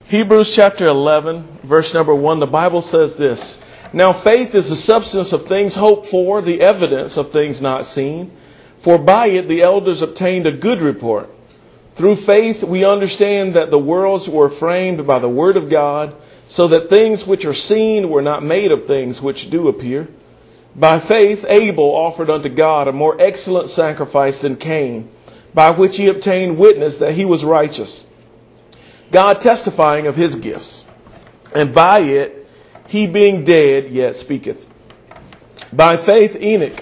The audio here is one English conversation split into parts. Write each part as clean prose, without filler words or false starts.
Hebrews chapter 11, verse number 1, the Bible says this. Now faith is the substance of things hoped for, the evidence of things not seen. For by it the elders obtained a good report. Through faith we understand that the worlds were framed by the word of God, so that things which are seen were not made of things which do appear. By faith Abel offered unto God a more excellent sacrifice than Cain, by which he obtained witness that he was righteous, God testifying of his gifts. And by it he being dead yet speaketh. By faith Enoch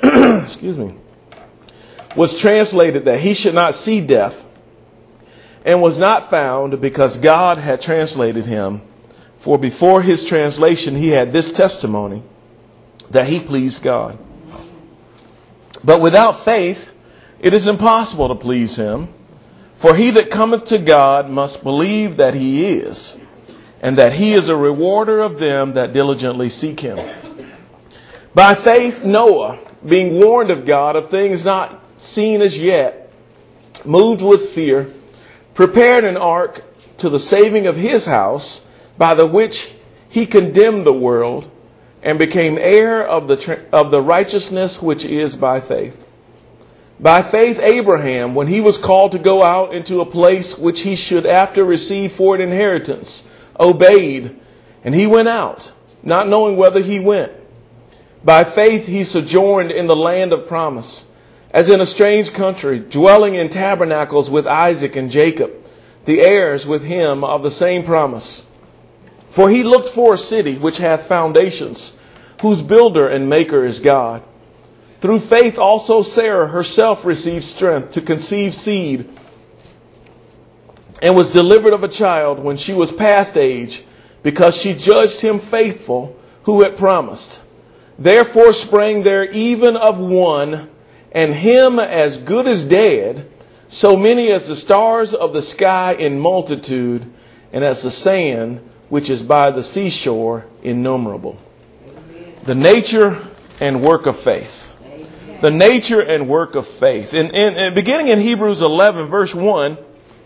was translated that he should not see death, and was not found, because God had translated him. For before his translation he had this testimony, that he pleased God. But without faith it is impossible to please him. For he that cometh to God must believe that he is, and that he is a rewarder of them that diligently seek him. By faith Noah, being warned of God of things not seen as yet, moved with fear, prepared an ark to the saving of his house, by the which he condemned the world, and became heir of the righteousness which is by faith. By faith Abraham, when he was called to go out into a place which he should after receive for an inheritance, obeyed, and he went out, not knowing whither he went. By faith he sojourned in the land of promise, as in a strange country, dwelling in tabernacles with Isaac and Jacob, the heirs with him of the same promise. For he looked for a city which hath foundations, whose builder and maker is God. Through faith also Sarah herself received strength to conceive seed, and was delivered of a child when she was past age, because she judged him faithful who had promised. Therefore sprang there even of one, and him as good as dead, so many as the stars of the sky in multitude, and as the sand which is by the seashore innumerable. The nature and work of faith. The nature and work of faith. And beginning in Hebrews 11, verse 1,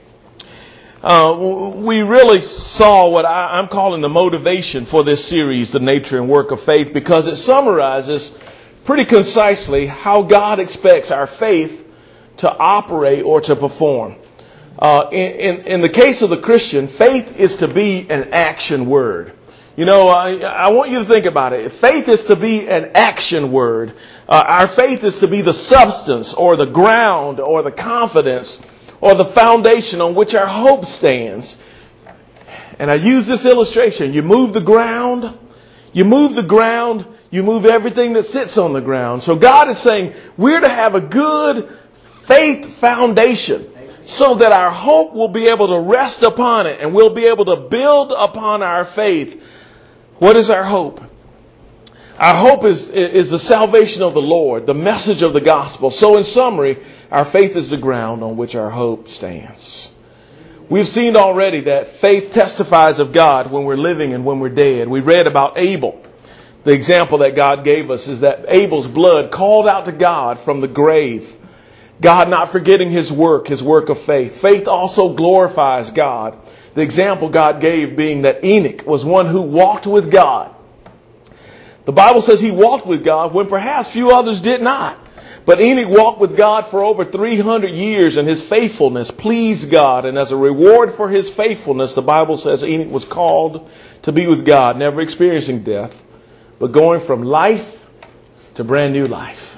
we really saw what I'm calling the motivation for this series, the nature and work of faith, because it summarizes pretty concisely how God expects our faith to operate or to perform. In the case of the Christian, faith is to be an action word. You know, I want you to think about it. Faith is to be an action word. Our faith is to be the substance or the ground or the confidence or the foundation on which our hope stands. And I use this illustration. You move the ground, you move everything that sits on the ground. So God is saying we're to have a good faith foundation, so that our hope will be able to rest upon it, and we'll be able to build upon our faith. What is our hope? Our hope is the salvation of the Lord, the message of the gospel. So in summary, our faith is the ground on which our hope stands. We've seen already that faith testifies of God when we're living and when we're dead. We read about Abel. The example that God gave us is that Abel's blood called out to God from the grave. God not forgetting his work of faith. Faith also glorifies God. The example God gave being that Enoch was one who walked with God. The Bible says he walked with God when perhaps few others did not. But Enoch walked with God for over 300 years, and his faithfulness pleased God. And as a reward for his faithfulness, the Bible says Enoch was called to be with God, never experiencing death, but going from life to brand new life.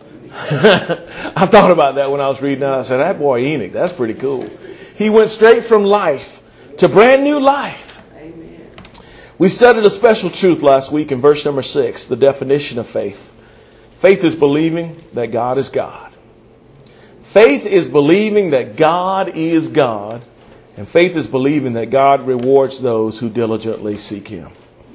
I thought about that when I was reading that. I said, that boy Enoch, that's pretty cool. He went straight from life to brand new life. Amen. We studied a special truth last week in verse number 6, the definition of faith. Faith is believing that God is God. Faith is believing that God is God. And faith is believing that God rewards those who diligently seek him.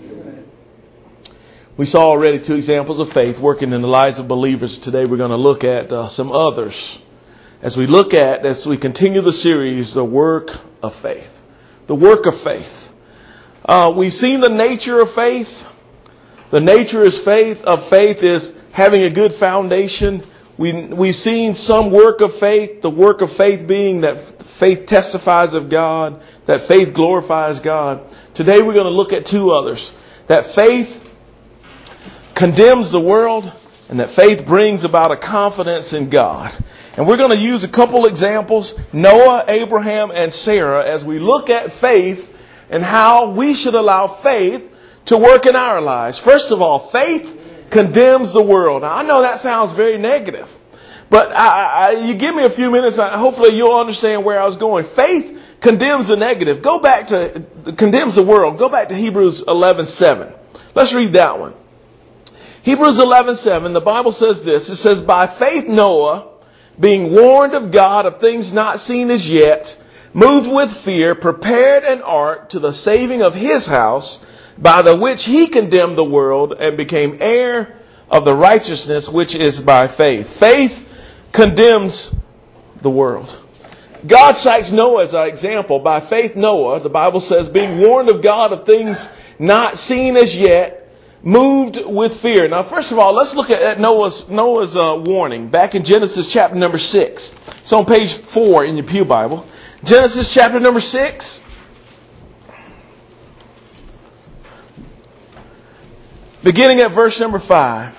We saw already 2 examples of faith working in the lives of believers. Today we're going to look at some others. As we continue the series, the work of faith. The work of faith. We've seen the nature of faith. The nature of faith is having a good foundation. We've seen some work of faith. The work of faith being that faith testifies of God. that faith glorifies God. Today we're going to look at two others. That faith condemns the world, and that faith brings about a confidence in God. And we're going to use a couple examples, Noah, Abraham, and Sarah, as we look at faith and how we should allow faith to work in our lives. First of all, faith condemns the world. Now, I know that sounds very negative, but you give me a few minutes, hopefully you'll understand where I was going. Faith condemns the negative. Condemns the world. Go back to Hebrews 11:7. Let's read that one. Hebrews 11:7, the Bible says this. It says, by faith Noah, being warned of God of things not seen as yet, moved with fear, prepared an ark to the saving of his house, by the which he condemned the world and became heir of the righteousness which is by faith. Faith condemns the world. God cites Noah as our example. By faith Noah, the Bible says, being warned of God of things not seen as yet, moved with fear. Now, first of all, let's look at Noah's warning back in Genesis chapter number 6. It's on page 4 in your pew Bible. Genesis chapter number 6. Beginning at verse number 5.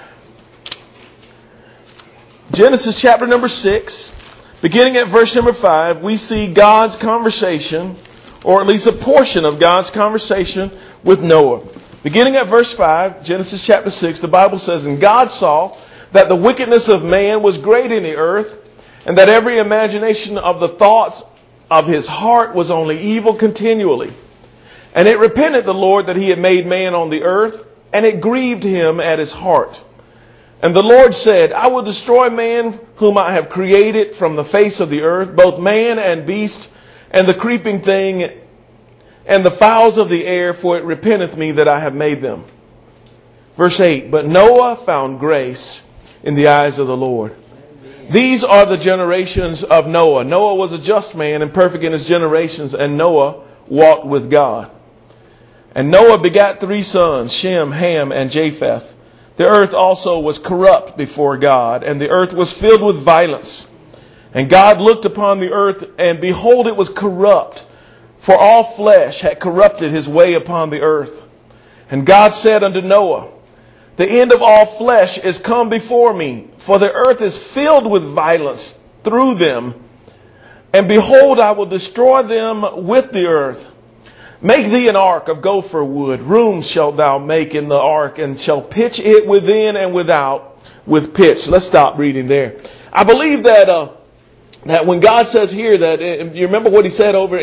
Genesis chapter number 6. Beginning at verse number 5, we see God's conversation, or at least a portion of God's conversation with Noah. Beginning at verse 5, Genesis chapter 6, the Bible says, and God saw that the wickedness of man was great in the earth, and that every imagination of the thoughts of his heart was only evil continually. And it repented the Lord that he had made man on the earth, and it grieved him at his heart. And the Lord said, I will destroy man whom I have created from the face of the earth, both man and beast, and the creeping thing, and the fowls of the air, for it repenteth me that I have made them. Verse 8, but Noah found grace in the eyes of the Lord. These are the generations of Noah. Noah was a just man and perfect in his generations, and Noah walked with God. And Noah begat 3 sons, Shem, Ham, and Japheth. The earth also was corrupt before God, and the earth was filled with violence. And God looked upon the earth, and behold, it was corrupt, for all flesh had corrupted his way upon the earth. And God said unto Noah, the end of all flesh is come before me, for the earth is filled with violence through them. And behold, I will destroy them with the earth. Make thee an ark of gopher wood. Rooms shalt thou make in the ark, and shall pitch it within and without with pitch. Let's stop reading there. I believe that when God says here that, you remember what he said over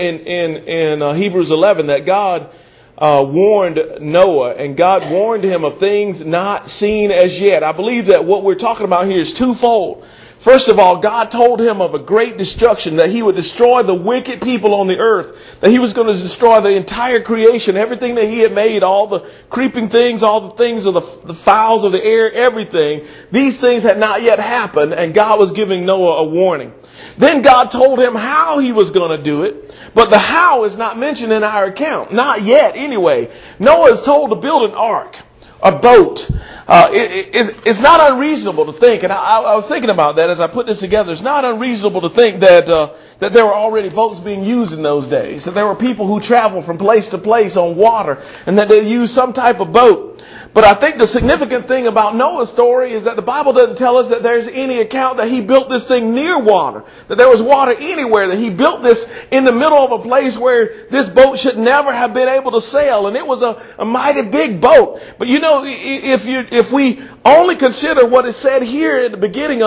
in Hebrews 11, that God warned Noah, and God warned him of things not seen as yet. I believe that what we're talking about here is twofold. First of all, God told him of a great destruction, that he would destroy the wicked people on the earth, that he was going to destroy the entire creation, everything that he had made, all the creeping things, all the things of the fowls of the air, everything. These things had not yet happened, and God was giving Noah a warning. Then God told him how he was going to do it, but the how is not mentioned in our account. Not yet, anyway. Noah is told to build an ark, a boat. It's not unreasonable to think, and I was thinking about that as I put this together. It's not unreasonable to think that there were already boats being used in those days, that there were people who traveled from place to place on water, and that they used some type of boat. But I think the significant thing about Noah's story is that the Bible doesn't tell us that there's any account that he built this thing near water, that there was water anywhere, that he built this in the middle of a place where this boat should never have been able to sail. And it was a mighty big boat. But you know, if we only consider what is said here at the beginning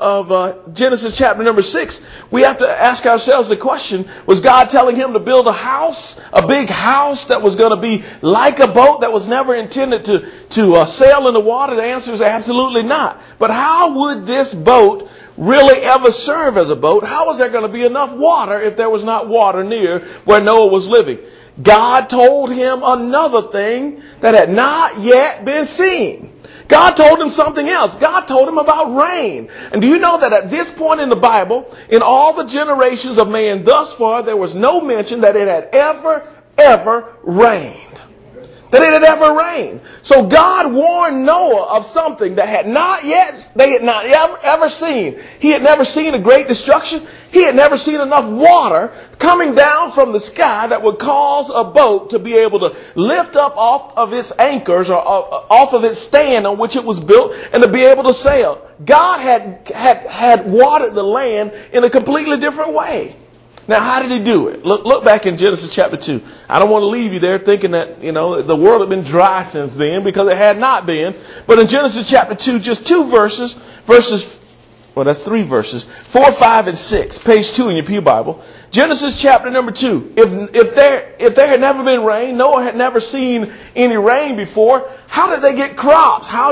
of Genesis chapter number 6, we have to ask ourselves the question, was God telling him to build a house, a big house that was going to be like a boat that was never intended to sail in the water? The answer is absolutely not. But how would this boat really ever serve as a boat? How was there going to be enough water if there was not water near where Noah was living? God told him another thing that had not yet been seen. God told him something else. God told him about rain. And do you know that at this point in the Bible, in all the generations of man thus far, there was no mention that it had ever rained. that it had ever rained. So God warned Noah of something that they had not ever seen. He had never seen a great destruction. He had never seen enough water coming down from the sky that would cause a boat to be able to lift up off of its anchors or off of its stand on which it was built and to be able to sail. God had watered the land in a completely different way. Now, how did he do it? Look back in Genesis chapter 2. I don't want to leave you there thinking that, the world had been dry since then, because it had not been. But in Genesis chapter 2, just two verses, that's three verses, 4, 5, and 6, page 2 in your Pew Bible. Genesis chapter number 2. If there had never been rain, Noah had never seen any rain before, how did they get crops? How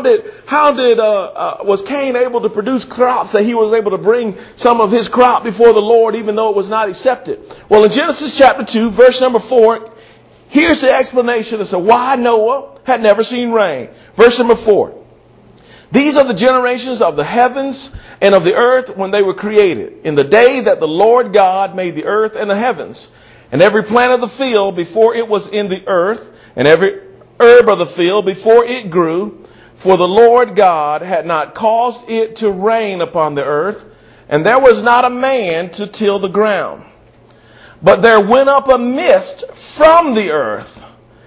was Cain able to produce crops that he was able to bring some of his crop before the Lord, even though it was not accepted? Well, in Genesis chapter 2, verse number 4, here's the explanation as to why Noah had never seen rain. Verse number 4. These are the generations of the heavens and of the earth when they were created, in the day that the Lord God made the earth and the heavens, and every plant of the field before it was in the earth, and every herb of the field before it grew. For the Lord God had not caused it to rain upon the earth, and there was not a man to till the ground. But there went up a mist from the earth,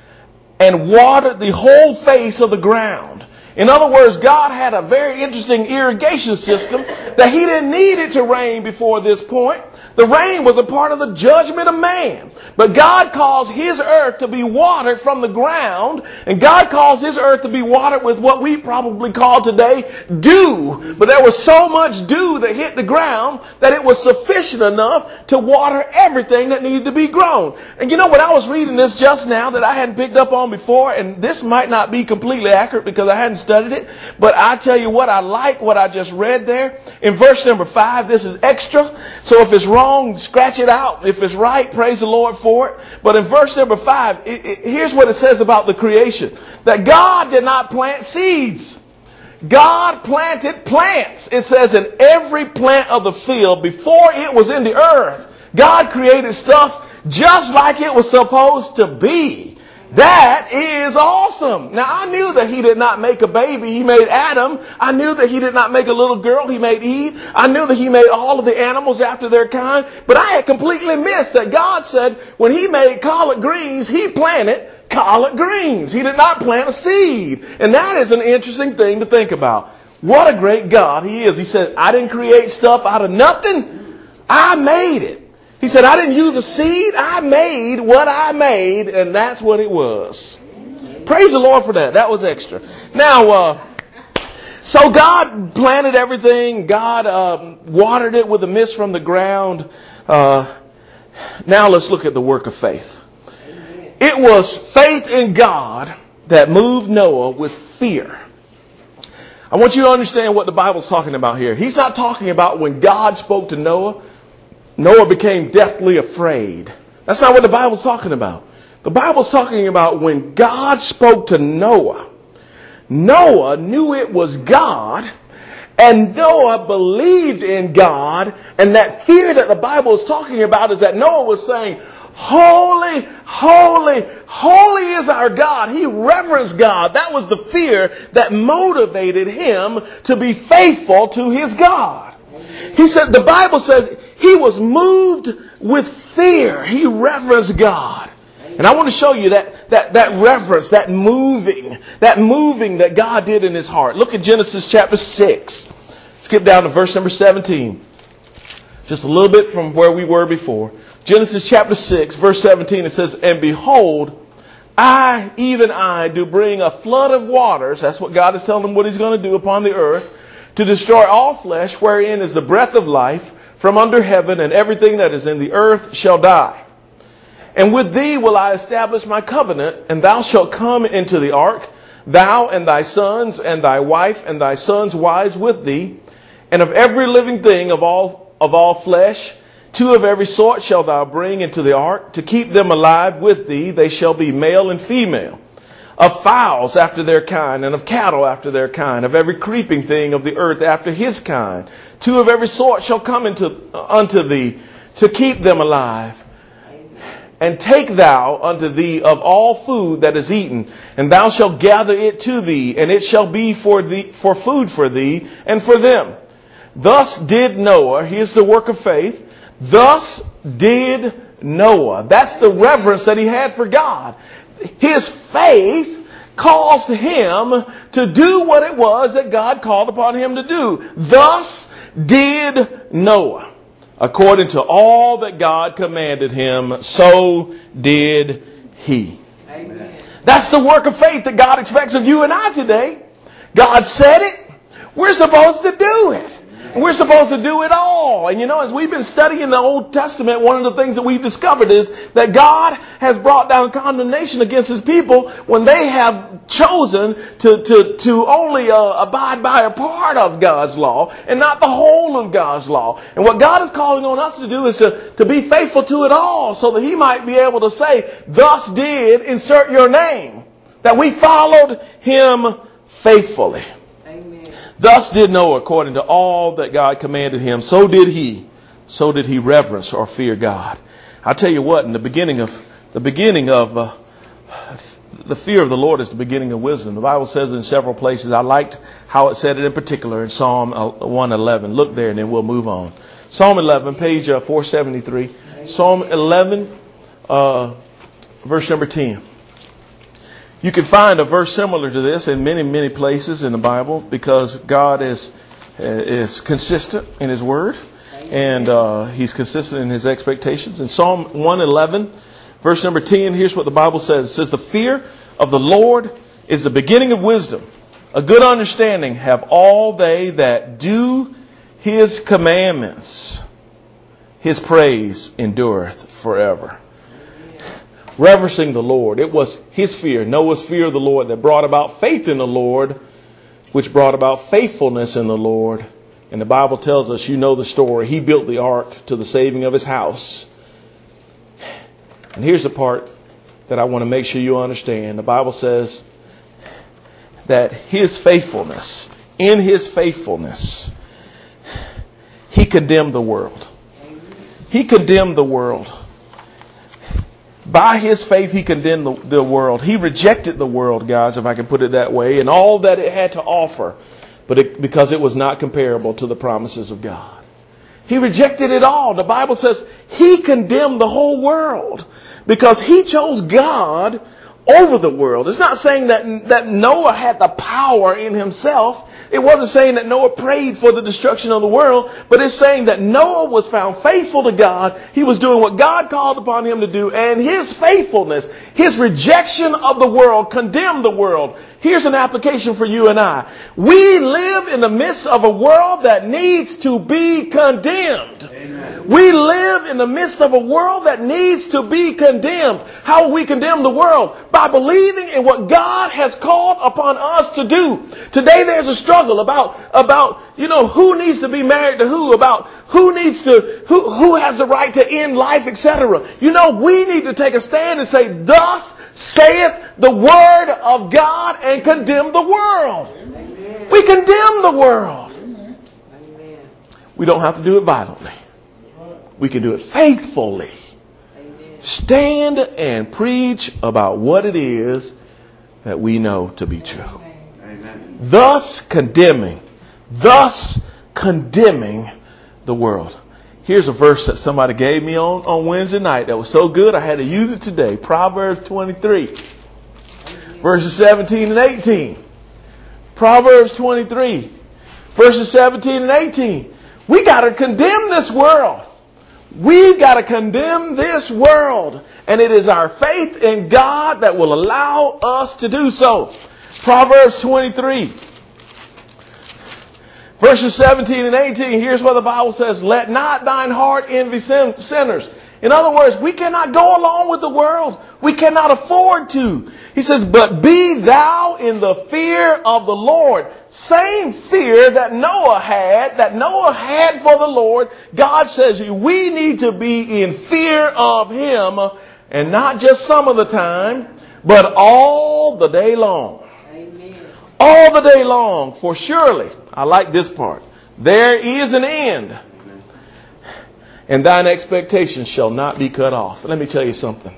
and watered the whole face of the ground. In other words, God had a very interesting irrigation system that he didn't need it to rain before this point. The rain was a part of the judgment of man. But God caused his earth to be watered from the ground. And God caused his earth to be watered with what we probably call today dew. But there was so much dew that hit the ground that it was sufficient enough to water everything that needed to be grown. And when I was reading this just now that I hadn't picked up on before, and this might not be completely accurate because I hadn't studied it, but I tell you what, I like what I just read there. In verse number 5, this is extra. So if it's wrong, scratch it out. If it's right, praise the Lord for it. But in verse number 5, here's what it says about the creation. That God did not plant seeds. God planted plants. It says in every plant of the field before it was in the earth. God created stuff just like it was supposed to be. That is awesome. Now, I knew that he did not make a baby. He made Adam. I knew that he did not make a little girl. He made Eve. I knew that he made all of the animals after their kind. But I had completely missed that God said when he made collard greens, he planted collard greens. He did not plant a seed. And that is an interesting thing to think about. What a great God he is. He said, I didn't create stuff out of nothing. I made it. He said, I didn't use a seed. I made what I made, and that's what it was. Praise the Lord for that. That was extra. Now, so God planted everything. God watered it with a mist from the ground. Now let's look at the work of faith. It was faith in God that moved Noah with fear. I want you to understand what the Bible's talking about here. He's not talking about when God spoke to Noah, Noah became deathly afraid. That's not what the Bible's talking about. The Bible's talking about when God spoke to Noah. Noah knew it was God, and Noah believed in God. And that fear that the Bible is talking about is that Noah was saying, holy, holy, holy is our God. He reverenced God. That was the fear that motivated him to be faithful to his God. He said, the Bible says he was moved with fear. He reverenced God. And I want to show you that reverence, that moving that God did in his heart. Look at Genesis chapter 6. Skip down to verse number 17. Just a little bit from where we were before. Genesis chapter 6, verse 17, it says, and behold, I, even I, do bring a flood of waters. That's what God is telling him what he's going to do upon the earth, to destroy all flesh, wherein is the breath of life from under heaven, and everything that is in the earth shall die. And with thee will I establish my covenant, and thou shalt come into the ark, thou and thy sons, and thy wife, and thy sons' wives with thee, and of every living thing of all flesh, 2 of every sort shalt thou bring into the ark, to keep them alive with thee. They shall be male and female. Of fowls after their kind, and of cattle after their kind, of every creeping thing of the earth after his kind. 2 of every sort shall come unto thee, to keep them alive. and take thou unto thee of all food that is eaten, and thou shalt gather it to thee, and it shall be for food for thee and for them. Thus did Noah. Here's the work of faith. Thus did Noah. That's the reverence that he had for God. His faith caused him to do what it was that God called upon him to do. Thus did Noah. According to all that God commanded him, so did he. Amen. That's the work of faith that God expects of you and I today. God said it. We're supposed to do it. And we're supposed to do it all. And as we've been studying the Old Testament, one of the things that we've discovered is that God has brought down condemnation against his people when they have chosen to only abide by a part of God's law and not the whole of God's law. And what God is calling on us to do is to be faithful to it all, so that he might be able to say, thus did, insert your name, that we followed him faithfully. Thus did Noah, according to all that God commanded him. So did he reverence or fear God. I'll tell you what, in the beginning of the fear of the Lord is the beginning of wisdom. The Bible says in several places. I liked how it said it in particular in Psalm 111. Look there and then we'll move on. Psalm 11, page 473. Psalm 11, verse number 10. You can find a verse similar to this in many, many places in the Bible, because God is consistent in his word, and he's consistent in his expectations. In Psalm 111, verse number 10, here's what the Bible says. It says, the fear of the Lord is the beginning of wisdom. A good understanding have all they that do his commandments. His praise endureth forever. Reverencing the Lord. It was his fear, Noah's fear of the Lord, that brought about faith in the Lord, which brought about faithfulness in the Lord. And the Bible tells us, the story. He built the ark to the saving of his house. And here's the part that I want to make sure you understand. The Bible says that his faithfulness, in his faithfulness, he condemned the world. He condemned the world. By his faith, he condemned the world. He rejected the world, guys, if I can put it that way, and all that it had to offer, because it was not comparable to the promises of God. He rejected it all. The Bible says he condemned the whole world because he chose God over the world. It's not saying that Noah had the power in himself. It wasn't saying that Noah prayed for the destruction of the world, but it's saying that Noah was found faithful to God. He was doing what God called upon him to do, and his faithfulness, his rejection of the world, condemned the world. Here's an application for you and I. We live in the midst of a world that needs to be condemned. Amen. We live in the midst of a world that needs to be condemned. How will we condemn the world? By believing in what God has called upon us to do. Today there's a struggle about who needs to be married to who, about who has the right to end life, etc. We need to take a stand and say, thus saith the word of God, and condemn the world. Amen. We condemn the world. Amen. We don't have to do it violently. We can do it faithfully. Amen. Stand and preach about what it is that we know to be true. Amen. Thus condemning the world. Here's a verse that somebody gave me on Wednesday night that was so good I had to use it today. Proverbs 23, verses 17 and 18. Proverbs 23, verses 17 and 18. We got to condemn this world. We've got to condemn this world. And it is our faith in God that will allow us to do so. Proverbs 23. Verses 17 and 18, here's what the Bible says. Let not thine heart envy sinners. In other words, we cannot go along with the world. We cannot afford to. He says, but be thou in the fear of the Lord. Same fear that Noah had for the Lord. God says we need to be in fear of him, and not just some of the time, but all the day long. Amen. All the day long. For surely, I like this part, there is an end. and thine expectation shall not be cut off. Let me tell you something.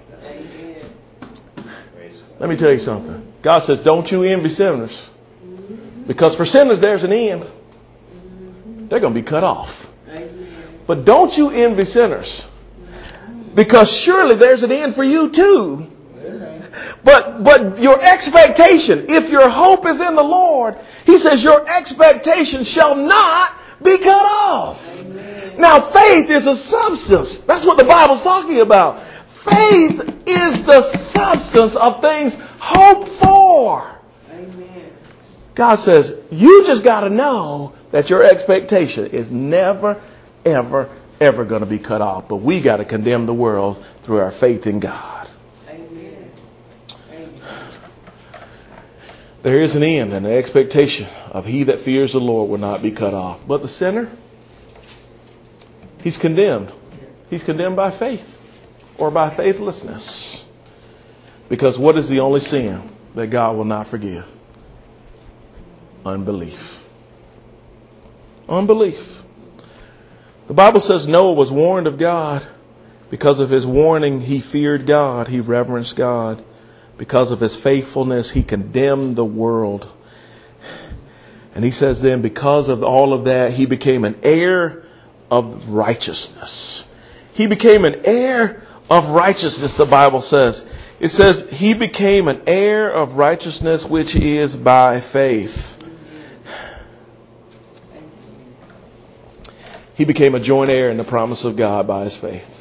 Let me tell you something. God says, don't you envy sinners. Because for sinners, there's an end. They're going to be cut off. But don't you envy sinners. Because surely there's an end for you too. But your expectation, if your hope is in the Lord, He says your expectation shall not be cut off. Amen. Now faith is a substance. That's what the Bible's talking about. Faith is the substance of things hoped for. Amen. God says, you just got to know that your expectation is never, ever, ever going to be cut off. But we got to condemn the world through our faith in God. Amen. Amen. There is an end, and the expectation of he that fears the Lord will not be cut off. But the sinner, he's condemned. He's condemned by faith or by faithlessness. Because what is the only sin that God will not forgive? Unbelief. Unbelief. The Bible says Noah was warned of God. Because of his warning, he feared God. He reverenced God. Because of his faithfulness, he condemned the world. And he says then, because of all of that, he became an heir of righteousness. He became an heir of righteousness, the Bible says. It says he became an heir of righteousness, which is by faith. He became a joint heir in the promise of God by his faith.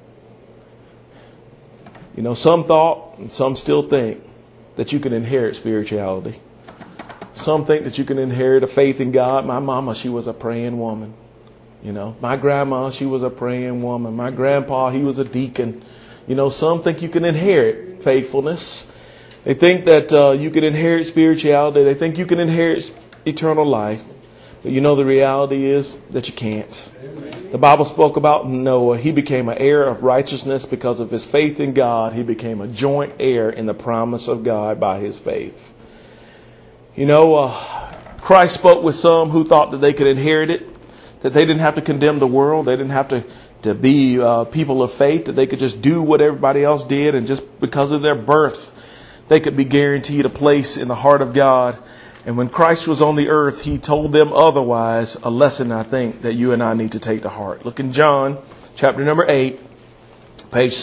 You know, some thought and some still think that you can inherit spirituality. Some think that you can inherit a faith in God. My mama, she was a praying woman. You know, my grandma, she was a praying woman. My grandpa, he was a deacon. You know, some think you can inherit faithfulness. They think that you can inherit spirituality. They think you can inherit eternal life. But you know, the reality is that you can't. The Bible spoke about Noah. He became an heir of righteousness because of his faith in God. He became a joint heir in the promise of God by his faith. You know, Christ spoke with some who thought that they could inherit it, that they didn't have to condemn the world. They didn't have to be people of faith, that they could just do what everybody else did. And just because of their birth, they could be guaranteed a place in the heart of God. And when Christ was on the earth, he told them otherwise, a lesson I think that you and I need to take to heart. Look in John chapter number 8, page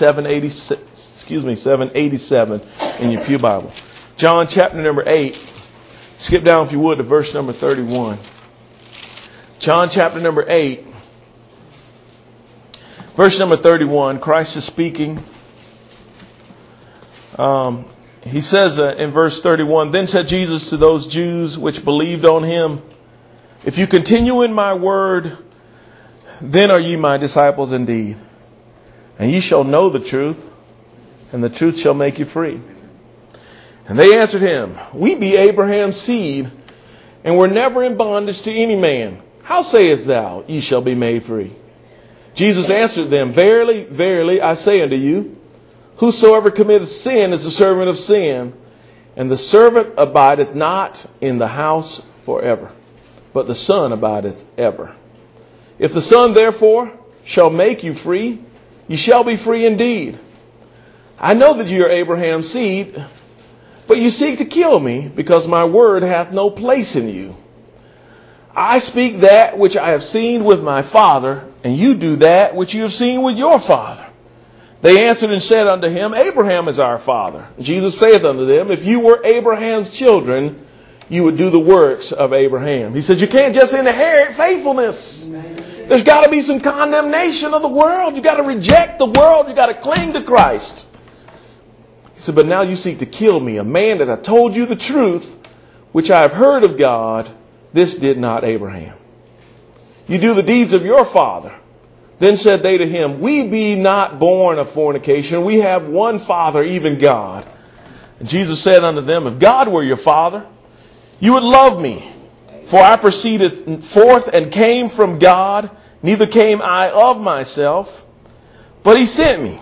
787 in your pew Bible. John chapter number 8. Skip down, if you would, to verse number 31. John chapter number 8, verse number 31. Christ is speaking. He says in verse 31, then said Jesus to those Jews which believed on him, if you continue in my word, then are ye my disciples indeed. And ye shall know the truth, and the truth shall make you free. And they answered him, we be Abraham's seed, and were never in bondage to any man. How sayest thou, ye shall be made free? Jesus answered them, verily, verily, I say unto you, whosoever committeth sin is the servant of sin, and the servant abideth not in the house forever, but the Son abideth ever. If the Son therefore shall make you free, ye shall be free indeed. I know that ye are Abraham's seed, but you seek to kill me, because my word hath no place in you. I speak that which I have seen with my father, and you do that which you have seen with your father. They answered and said unto him, Abraham is our father. Jesus saith unto them, if you were Abraham's children, you would do the works of Abraham. He said, you can't just inherit faithfulness. There's got to be some condemnation of the world. You got to reject the world. You got to cling to Christ. He said, but now you seek to kill me, a man that I told you the truth, which I have heard of God. This did not Abraham. You do the deeds of your father. Then said they to him, we be not born of fornication. We have one Father, even God. And Jesus said unto them, if God were your Father, you would love me. For I proceeded forth and came from God, neither came I of myself, but he sent me.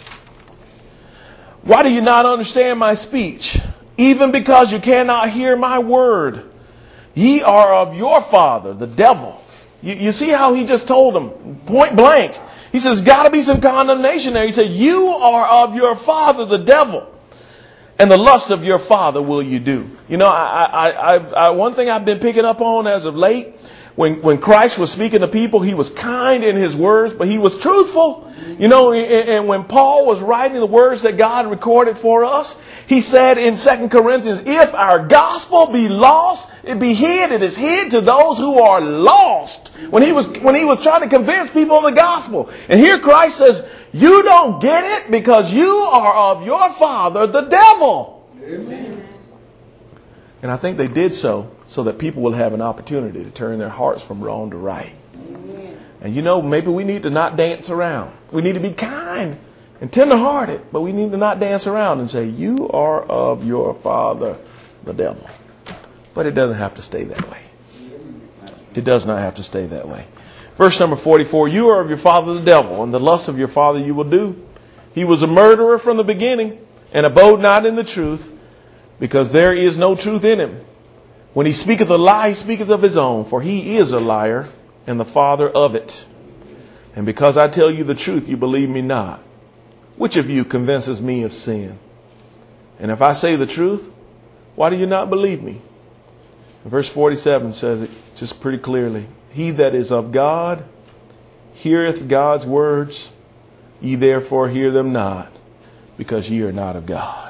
Why do you not understand my speech? Even because you cannot hear my word. Ye are of your father, the devil, You see how he just told them point blank. He says, got to be some condemnation there. He said, you are of your father, the devil, and the lust of your father will you do. You know, one thing I've been picking up on as of late, when Christ was speaking to people, he was kind in his words, but he was truthful. You know, and when Paul was writing the words that God recorded for us, he said in 2 Corinthians, if our gospel be lost, it be hid. It is hid to those who are lost. When he was trying to convince people of the gospel. And here Christ says, you don't get it because you are of your father, the devil. Amen. And I think they did so that people will have an opportunity to turn their hearts from wrong to right. Amen. And you know, maybe we need to not dance around. We need to be kind and tenderhearted, but we need to not dance around and say, you are of your father, the devil. But it doesn't have to stay that way. It does not have to stay that way. Verse number 44, you are of your father, the devil, and the lust of your father you will do. He was a murderer from the beginning and abode not in the truth, because there is no truth in him. When he speaketh a lie, he speaketh of his own, for he is a liar and the father of it. And because I tell you the truth, you believe me not. Which of you convinces me of sin? And if I say the truth, why do you not believe me? And verse 47 says it just pretty clearly. He that is of God heareth God's words. Ye therefore hear them not, because ye are not of God.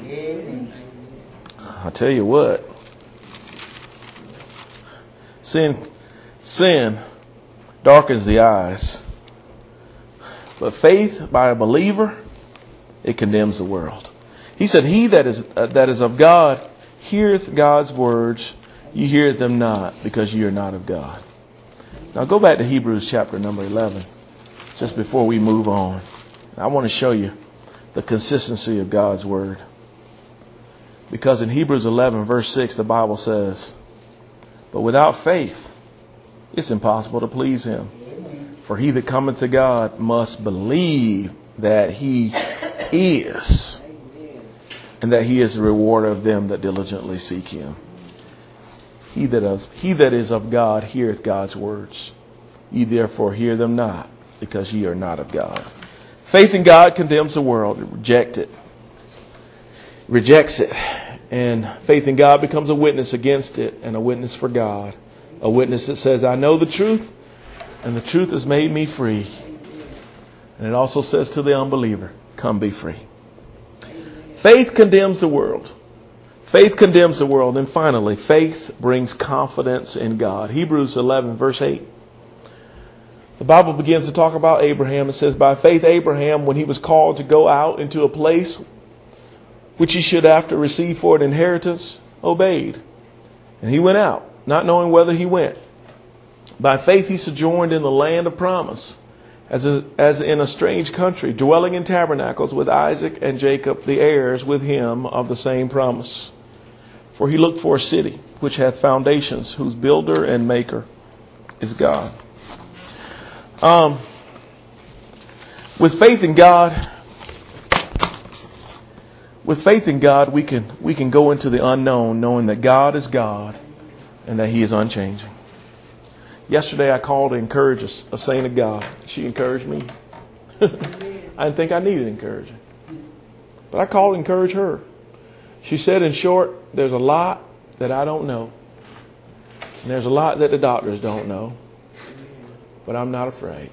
I'll tell you what. Sin darkens the eyes. But faith by a believer, it condemns the world. He said, he that is of God heareth God's words. Ye hear them not, because ye are not of God. Now go back to Hebrews chapter number 11, just before we move on. I want to show you the consistency of God's word. Because in Hebrews 11, verse 6, the Bible says, but without faith, it's impossible to please him. For he that cometh to God must believe that he is, and that he is the rewarder of them that diligently seek him. He that is of God heareth God's words. Ye therefore hear them not, because ye are not of God. Faith in God condemns the world. It rejects it. And faith in God becomes a witness against it, and a witness for God. A witness that says, I know the truth, and the truth has made me free. And it also says to the unbeliever, come be free. Faith condemns the world. Faith condemns the world. And finally, faith brings confidence in God. Hebrews 11, verse 8. The Bible begins to talk about Abraham. It says, by faith Abraham, when he was called to go out into a place which he should after receive for an inheritance, obeyed. And he went out, not knowing whither he went. By faith he sojourned in the land of promise, as in a strange country, dwelling in tabernacles with Isaac and Jacob, the heirs with him of the same promise. For he looked for a city which hath foundations, whose builder and maker is God. With faith in God, we can go into the unknown, knowing that God is God and that he is unchanging. Yesterday I called to encourage a saint of God. She encouraged me. I didn't think I needed encouraging, but I called to encourage her. She said, in short, there's a lot that I don't know. And there's a lot that the doctors don't know. But I'm not afraid.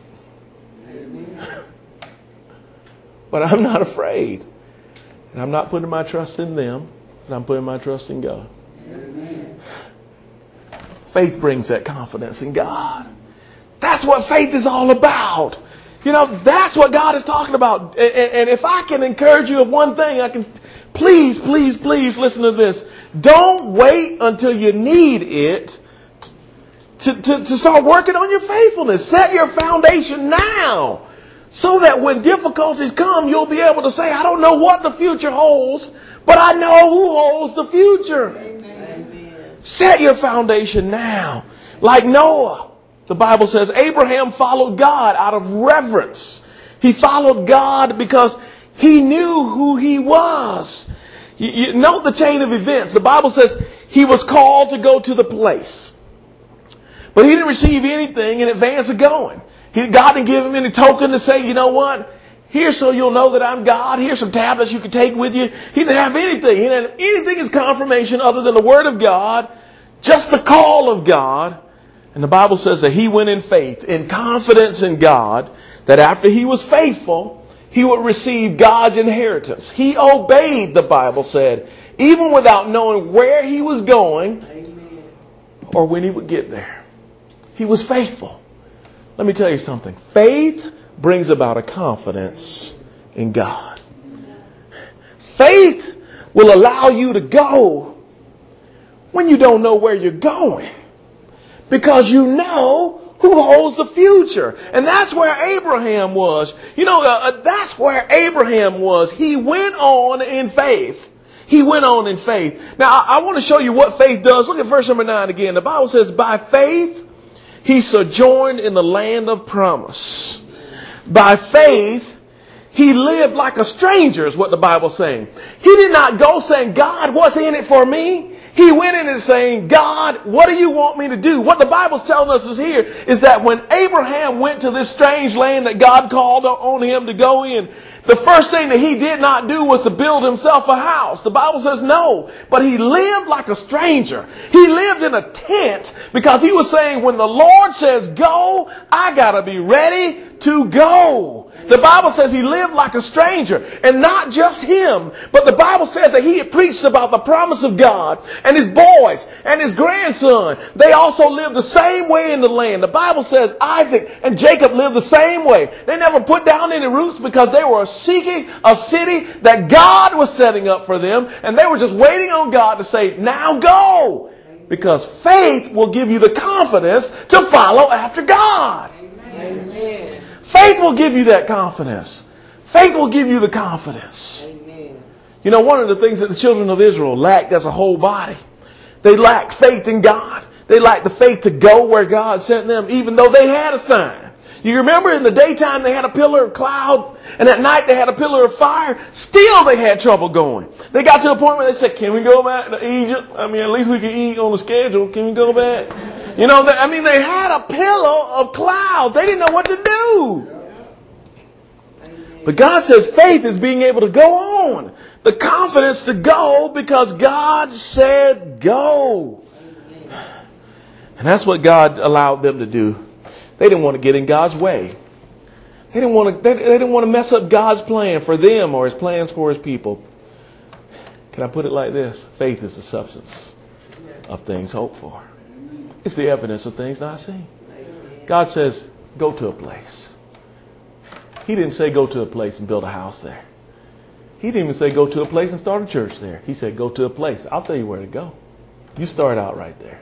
But I'm not afraid. And I'm not putting my trust in them, but I'm putting my trust in God. Amen. Faith brings that confidence in God. That's what faith is all about. You know, that's what God is talking about. And if I can encourage you of one thing, I can, please listen to this. Don't wait until you need it to start working on your faithfulness. Set your foundation now, so that when difficulties come, you'll be able to say, I don't know what the future holds, but I know who holds the future. Amen. Set your foundation now. Like Noah, the Bible says Abraham followed God out of reverence. He followed God because he knew who he was. You note the chain of events. The Bible says he was called to go to the place But he didn't receive anything in advance of going. God didn't give him any token to say, you know what? Here, so you'll know that I'm God. Here's some tablets you can take with you. He didn't have anything. He didn't have anything as confirmation other than the Word of God, just the call of God. And the Bible says that he went in faith, in confidence in God, that after he was faithful, he would receive God's inheritance. He obeyed, the Bible said, even without knowing where he was going or when he would get there. He was faithful. Let me tell you something. Faith brings about a confidence in God. Faith will allow you to go when you don't know where you're going, because you know who holds the future. And that's where Abraham was. That's where Abraham was. He went on in faith. He went on in faith. Now, I want to show you what faith does. Look at verse number 9 again. The Bible says, by faith, he sojourned in the land of promise. By faith, he lived like a stranger, is what the Bible's saying. He did not go saying, God, what's in it for me? He went in and saying, God, what do you want me to do? What the Bible's telling us is here is that when Abraham went to this strange land that God called on him to go in, the first thing that he did not do was to build himself a house. The Bible says no, but he lived like a stranger. He lived in a tent because he was saying, when the Lord says go, I gotta be ready to go. The Bible says he lived like a stranger, and not just him, but the Bible says that he had preached about the promise of God, and his boys and his grandson, they also lived the same way in the land. The Bible says Isaac and Jacob lived the same way. They never put down any roots because they were seeking a city that God was setting up for them, and they were just waiting on God to say, now go, because faith will give you the confidence to follow after God. Amen. Faith will give you that confidence. Faith will give you the confidence. Amen. You know, one of the things that the children of Israel lacked as a whole body, they lacked faith in God. They lacked the faith to go where God sent them, even though they had a sign. You remember in the daytime they had a pillar of cloud, and at night they had a pillar of fire. Still they had trouble going. They got to a point where they said, can we go back to Egypt? I mean, at least we can eat on the schedule. Can we go back? You know, they had a pillar of cloud. They didn't know what to do. But God says faith is being able to go on. The confidence to go because God said go. And that's what God allowed them to do. They didn't want to get in God's way. They didn't want to mess up God's plan for them or his plans for his people. Can I put it like this? Faith is the substance of things hoped for. It's the evidence of things not seen. God says, go to a place. He didn't say go to a place and build a house there. He didn't even say go to a place and start a church there. He said go to a place. I'll tell you where to go. You start out right there.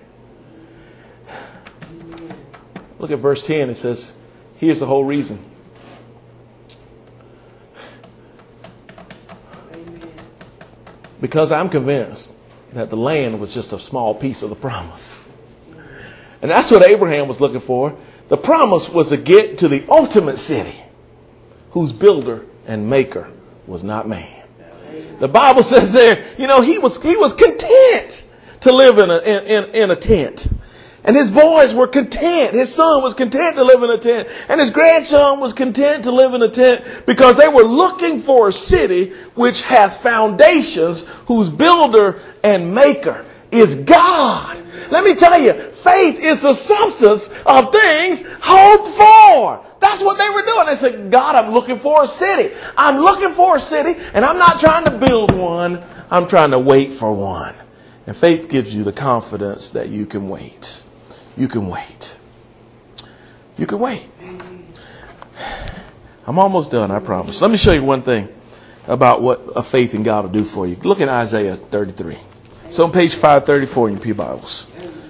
Look at verse 10. It says, here's the whole reason. Because I'm convinced that the land was just a small piece of the promise. And that's what Abraham was looking for. The promise was to get to the ultimate city, whose builder and maker was not man. The Bible says there, he was content to live in a tent. And his boys were content. His son was content to live in a tent. And his grandson was content to live in a tent because they were looking for a city which hath foundations, whose builder and maker is God. Let me tell you, faith is the substance of things hoped for. That's what they were doing. They said, God, I'm looking for a city. I'm looking for a city, and I'm not trying to build one. I'm trying to wait for one. And faith gives you the confidence that you can wait. You can wait. You can wait. I'm almost done, I promise. Let me show you one thing about what a faith in God will do for you. Look at Isaiah 33. So on page 534 in your Pew Bibles.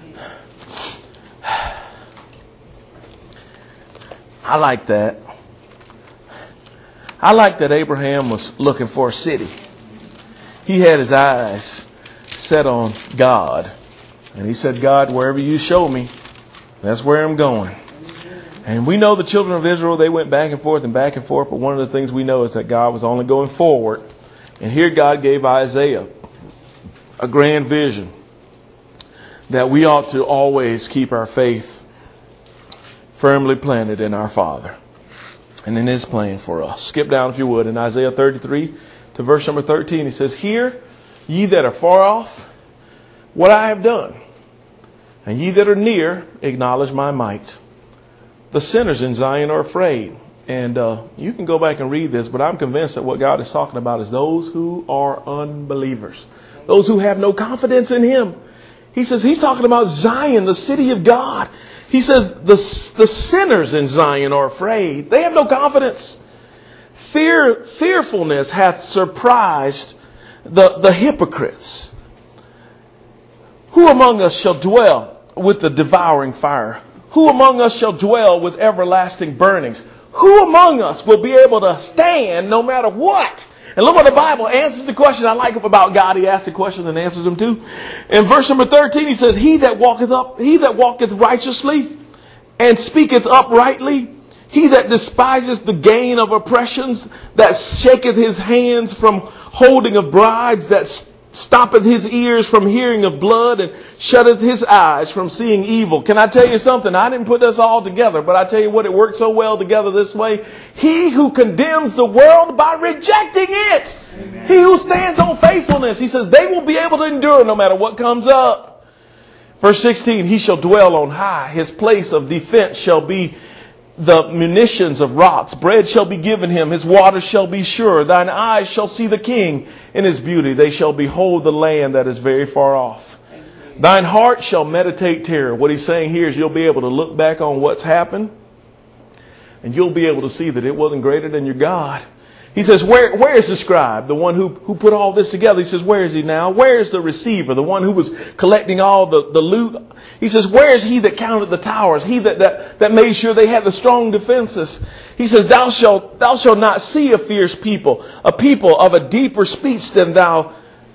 I like that. I like that Abraham was looking for a city. He had his eyes set on God. And he said, God, wherever you show me, that's where I'm going. And we know the children of Israel, they went back and forth. But one of the things we know is that God was only going forward. And here God gave Isaiah a grand vision that we ought to always keep our faith firmly planted in our Father and in His plan for us. Skip down, if you would, in Isaiah 33 to verse number 13. He says, "Hear, ye that are far off, what I have done, and ye that are near, acknowledge my might. The sinners in Zion are afraid." And you can go back and read this, but I'm convinced that what God is talking about is those who are unbelievers, those who have no confidence in Him. He says He's talking about Zion, the city of God. He says the sinners in Zion are afraid. They have no confidence. Fearfulness hath surprised the hypocrites. Who among us shall dwell with the devouring fire? Who among us shall dwell with everlasting burnings? Who among us will be able to stand no matter what? And look what the Bible answers the question. I like about God. He asks the question and answers them too. In verse number 13, he says, he that walketh righteously and speaketh uprightly, he that despiseth the gain of oppressions, that shaketh his hands from holding of bribes, that stoppeth his ears from hearing of blood, and shutteth his eyes from seeing evil. Can I tell you something? I didn't put this all together, but I tell you what, it worked so well together this way. He who condemns the world by rejecting it. Amen. He who stands on faithfulness. He says they will be able to endure no matter what comes up. Verse 16, he shall dwell on high. His place of defense shall be the munitions of rocks. Bread shall be given him. His water shall be sure. Thine eyes shall see the King in his beauty. They shall behold the land that is very far off. Amen. Thine heart shall meditate terror. What he's saying here is you'll be able to look back on what's happened, and you'll be able to see that it wasn't greater than your God. He says, where is the scribe, the one who put all this together? He says, where is he now? Where is the receiver, the one who was collecting all the loot? He says, where is he that counted the towers? He that made sure they had the strong defenses. He says, thou shalt not see a fierce people, a people of a deeper speech than thou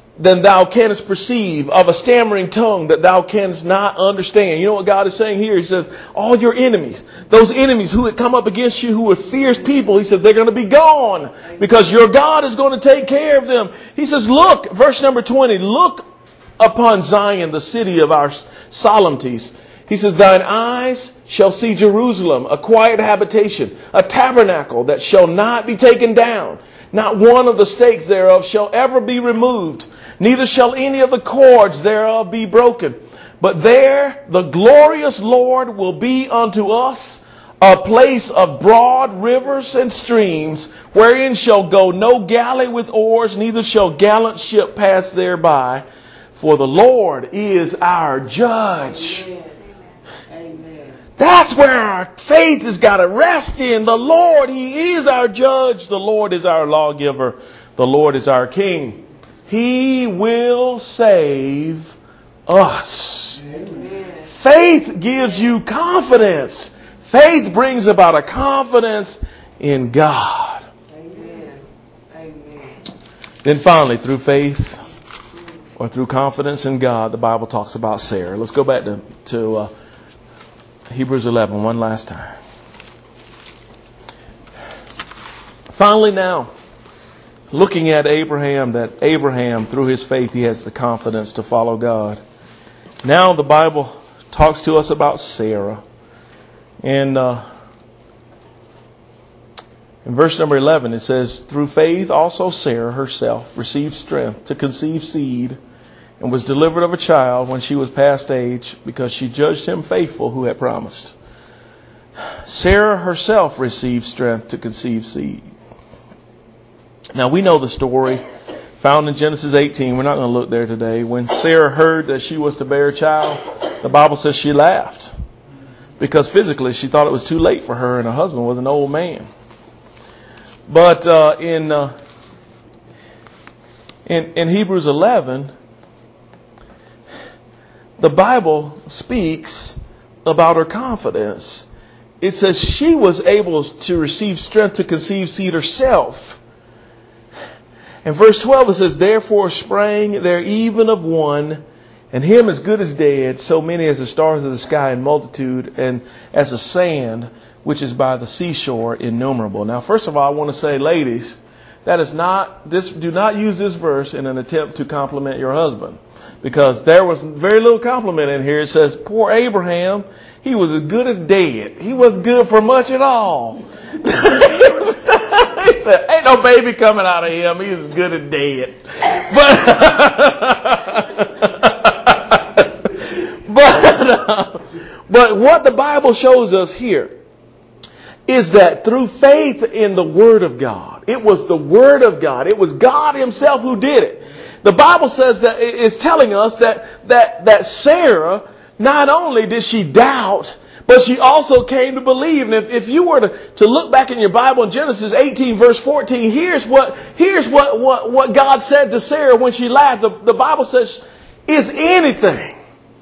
canst perceive, of a stammering tongue that thou canst not understand. You know what God is saying here? He says, all your enemies, those enemies who had come up against you, who were fierce people, he said, they're going to be gone because your God is going to take care of them. He says, look, verse number 20, look upon Zion, the city of our solemnities. He says, thine eyes shall see Jerusalem, a quiet habitation, a tabernacle that shall not be taken down. Not one of the stakes thereof shall ever be removed, neither shall any of the cords thereof be broken. But there the glorious Lord will be unto us a place of broad rivers and streams, wherein shall go no galley with oars, neither shall gallant ship pass thereby. For the Lord is our judge. Amen. Amen. That's where our faith has got to rest in. The Lord, He is our judge. The Lord is our lawgiver. The Lord is our King. He will save us. Amen. Faith gives you confidence. Faith brings about a confidence in God. Amen. Amen. Then finally, through faith or through confidence in God, the Bible talks about Sarah. Let's go back to Hebrews 11 one last time. Finally now, looking at Abraham, that Abraham, through his faith, he has the confidence to follow God. Now the Bible talks to us about Sarah. And in verse number 11, it says, through faith also Sarah herself received strength to conceive seed and was delivered of a child when she was past age, because she judged him faithful who had promised. Sarah herself received strength to conceive seed. Now we know the story found in Genesis 18. We're not going to look there today. When Sarah heard that she was to bear a child, the Bible says she laughed, because physically she thought it was too late for her and her husband was an old man. But in Hebrews 11, the Bible speaks about her confidence. It says she was able to receive strength to conceive seed herself. In verse 12 it says, therefore sprang there even of one, and him as good as dead, so many as the stars of the sky in multitude, and as the sand which is by the seashore innumerable. Now, first of all, I want to say, ladies, Do not use this verse in an attempt to compliment your husband, because there was very little compliment in here. It says, poor Abraham, he was as good as dead. He wasn't good for much at all. He said, ain't no baby coming out of him. He's as good as dead. But what the Bible shows us here is that through faith in the Word of God, it was the Word of God, it was God Himself who did it. The Bible says that it's telling us that Sarah, not only did she doubt, but she also came to believe. And if you were to look back in your Bible in Genesis 18 verse 14, here's what God said to Sarah when she laughed. The Bible says, is anything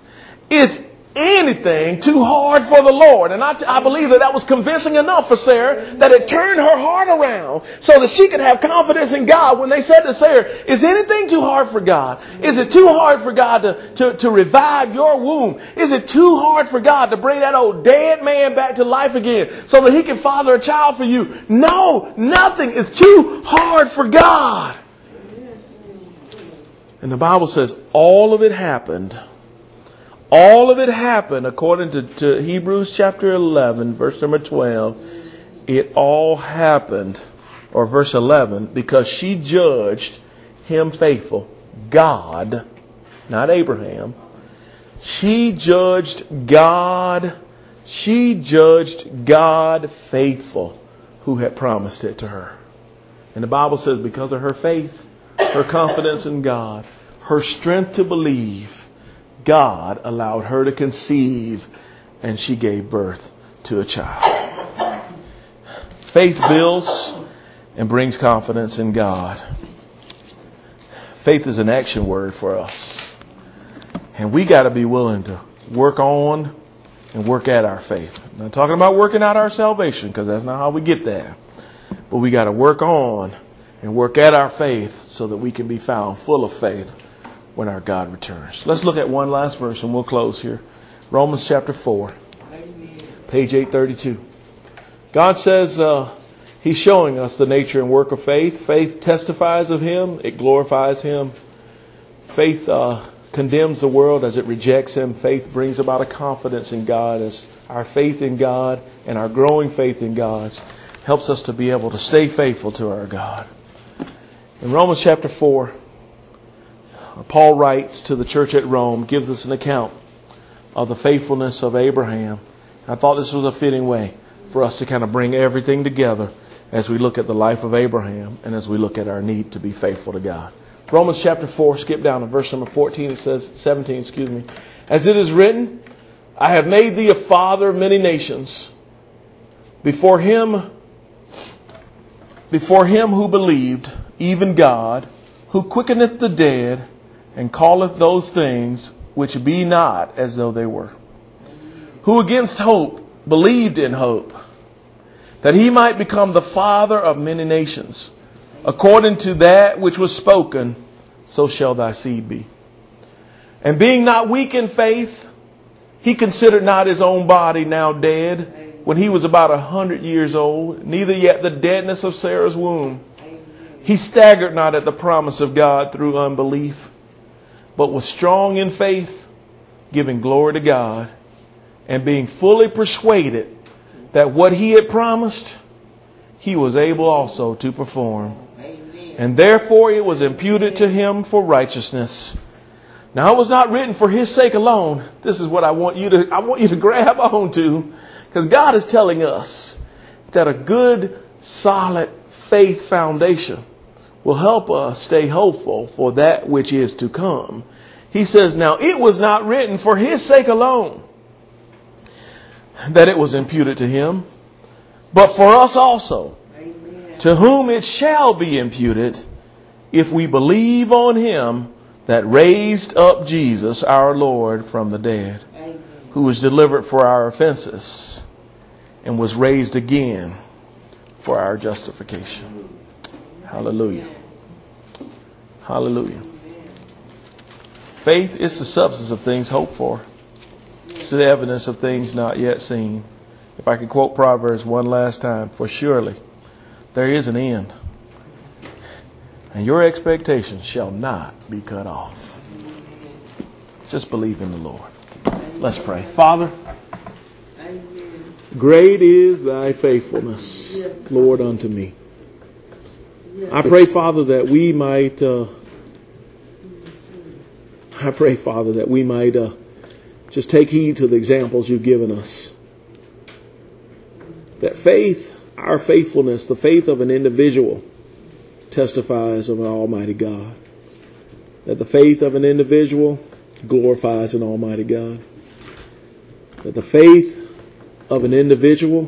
too hard for the Lord? And I believe that was convincing enough for Sarah that it turned her heart around so that she could have confidence in God when they said to Sarah, is anything too hard for God? Is it too hard for God to revive your womb? Is it too hard for God to bring that old dead man back to life again so that He can father a child for you? No, nothing is too hard for God. And the Bible says all of it happened. All of it happened according to Hebrews chapter 11, verse number 12. It all happened, or verse 11, because she judged him faithful. God, not Abraham. She judged God faithful who had promised it to her. And the Bible says because of her faith, her confidence in God, her strength to believe, God allowed her to conceive, and she gave birth to a child. Faith builds and brings confidence in God. Faith is an action word for us. And we got to be willing to work on and work at our faith. I'm not talking about working out our salvation, because that's not how we get there. But we got to work on and work at our faith so that we can be found full of faith when our God returns. Let's look at one last verse and we'll close here. Romans chapter 4, page 832. God says He's showing us the nature and work of faith. Faith testifies of Him. It glorifies Him. Faith condemns the world as it rejects Him. Faith brings about a confidence in God, as our faith in God and our growing faith in God helps us to be able to stay faithful to our God. In Romans chapter 4, Paul writes to the church at Rome, gives us an account of the faithfulness of Abraham. I thought this was a fitting way for us to kind of bring everything together as we look at the life of Abraham and as we look at our need to be faithful to God. Romans chapter 4, skip down to verse number 17. It says, 17, As it is written, I have made thee a father of many nations, before him who believed, even God, who quickeneth the dead, and calleth those things which be not as though they were. Who against hope believed in hope, that he might become the father of many nations. According to that which was spoken, so shall thy seed be. And being not weak in faith, he considered not his own body now dead, when he was about 100 years old, neither yet the deadness of Sarah's womb. He staggered not at the promise of God through unbelief, but was strong in faith, giving glory to God, and being fully persuaded that what he had promised, he was able also to perform. And therefore it was imputed to him for righteousness. Now it was not written for his sake alone. This is what I want you to grab onto, because God is telling us that a good, solid faith foundation will help us stay hopeful for that which is to come. He says, now it was not written for his sake alone that it was imputed to him, but for us also, Amen. To whom it shall be imputed if we believe on him that raised up Jesus our Lord from the dead, Amen. Who was delivered for our offenses and was raised again for our justification. Hallelujah. Hallelujah. Faith is the substance of things hoped for. It's the evidence of things not yet seen. If I could quote Proverbs one last time, for surely there is an end and your expectations shall not be cut off. Just believe in the Lord. Let's pray. Father, great is thy faithfulness, Lord, unto me. I pray, Father, that we might just take heed to the examples you've given us. That faith, our faithfulness, the faith of an individual, testifies of an almighty God. That the faith of an individual glorifies an almighty God. That the faith of an individual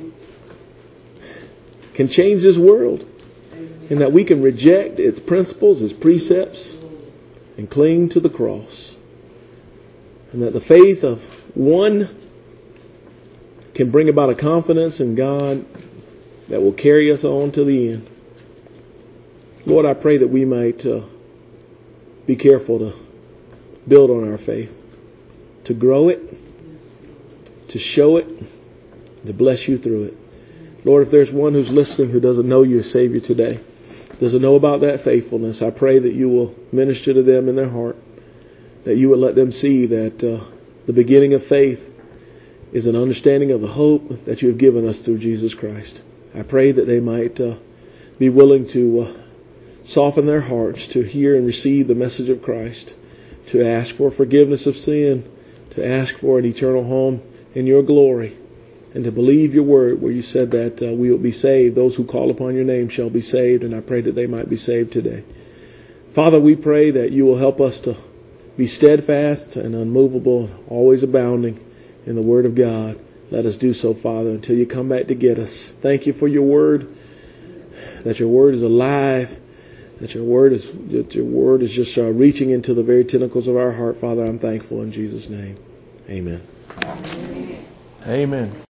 can change this world. And that we can reject its principles, its precepts, and cling to the cross. And that the faith of one can bring about a confidence in God that will carry us on to the end. Lord, I pray that we might be careful to build on our faith, to grow it, to show it, to bless you through it. Lord, if there's one who's listening who doesn't know you as Savior today, doesn't know about that faithfulness, I pray that you will minister to them in their heart, that you would let them see that the beginning of faith is an understanding of the hope that you have given us through Jesus Christ. I pray that they might be willing to soften their hearts to hear and receive the message of Christ, to ask for forgiveness of sin, to ask for an eternal home in your glory, and to believe your word where you said that we will be saved. Those who call upon your name shall be saved, and I pray that they might be saved today. Father, we pray that you will help us to be steadfast and unmovable, always abounding in the word of God. Let us do so, Father, until you come back to get us. Thank you for your word, that your word is alive, that your word is just reaching into the very tentacles of our heart. Father, I'm thankful in Jesus' name. Amen. Amen.